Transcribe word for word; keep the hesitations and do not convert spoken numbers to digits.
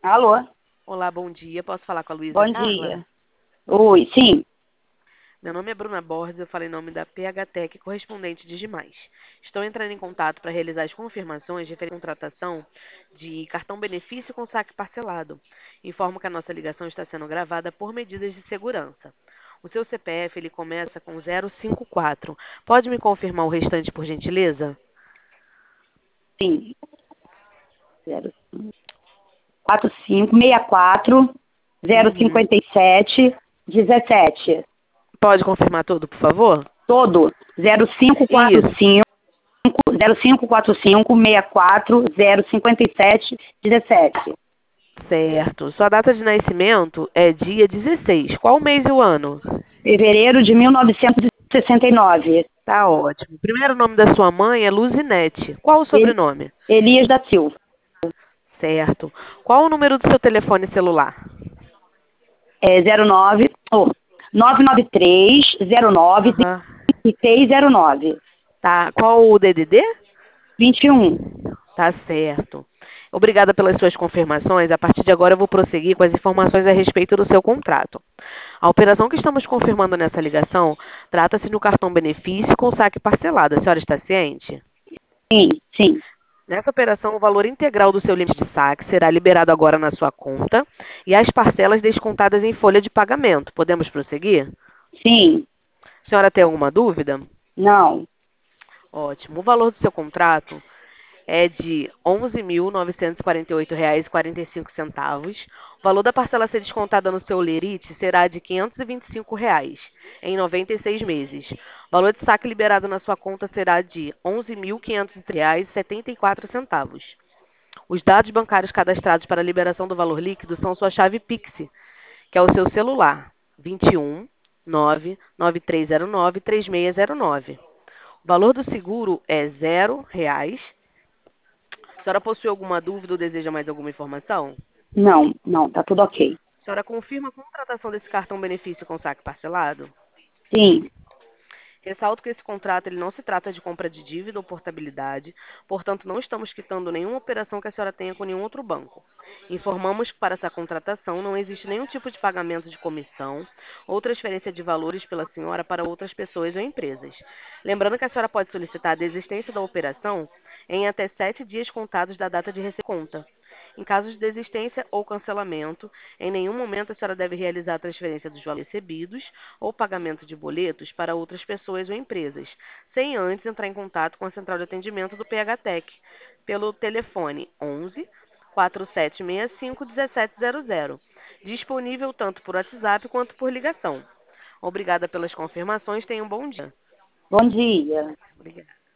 Alô? Olá, bom dia. Posso falar com a Luísa Bom Carla? dia. Oi, sim, Meu nome é Bruna Borges, eu falo em nome da P H Tech correspondente de Demais. Estou entrando em contato para realizar as confirmações referente à contratação de cartão benefício com saque parcelado. Informo que a nossa ligação está sendo gravada por medidas de segurança. O seu C P F ele começa com zero cinco quatro. Pode me confirmar o restante, por gentileza? sim. Zero quatro cinco seis quatro zero Uhum. cinquenta e sete dezessete. Pode confirmar tudo, por favor? Todo. Zero cinco quatro Isso. cinco zero cinco quatro cinco seis quatro zero cinquenta e sete dezessete. Certo. Sua data de nascimento é dia dezesseis. Qual o mês e o ano? Fevereiro de mil novecentos e sessenta e nove. Tá ótimo. O primeiro nome da sua mãe é Luzinete. Qual o El- sobrenome? Elias da Silva. Certo. Qual o número do seu telefone celular? É zero nove, oh, nove nove três zero nove Aham. seis zero nove. Tá. Qual o D D D? vinte e um. Tá certo. Obrigada pelas suas confirmações. A partir de agora eu vou prosseguir com as informações a respeito do seu contrato. A operação que estamos confirmando nessa ligação trata-se do cartão benefício com saque parcelado. A senhora está ciente? Sim, sim, Nessa operação, o valor integral do seu limite de saque será liberado agora na sua conta e as parcelas descontadas em folha de pagamento. Podemos prosseguir? sim. A senhora tem alguma dúvida? Não. Ótimo. O valor do seu contrato é de onze mil novecentos e quarenta e oito reais e quarenta e cinco centavos. O valor da parcela a ser descontada no seu lerite será de quinhentos e vinte e cinco reais em noventa e seis meses. O valor de saque liberado na sua conta será de onze mil quinhentos reais e setenta e quatro centavos. Os dados bancários cadastrados para a liberação do valor líquido são sua chave Pix, que é o seu celular, vinte e um nove nove três zero nove três seis zero nove. O valor do seguro é zero reais. A senhora possui alguma dúvida ou deseja mais alguma informação? Não, não, tá tudo ok. A senhora confirma a contratação desse cartão benefício com saque parcelado? Sim, Ressalto que esse contrato ele não se trata de compra de dívida ou portabilidade, portanto, não estamos quitando nenhuma operação que a senhora tenha com nenhum outro banco. Informamos que para essa contratação não existe nenhum tipo de pagamento de comissão ou transferência de valores pela senhora para outras pessoas ou empresas. Lembrando que a senhora pode solicitar a desistência da operação em até sete dias contados da data de receita. Em caso de desistência ou cancelamento, em nenhum momento a senhora deve realizar a transferência dos valores recebidos ou pagamento de boletos para outras pessoas ou empresas, sem antes entrar em contato com a central de atendimento do P H Tech pelo telefone onze quatro sete seis cinco um sete zero zero, disponível tanto por WhatsApp quanto por ligação. Obrigada pelas confirmações. Tenha um bom dia. bom dia. Obrigada.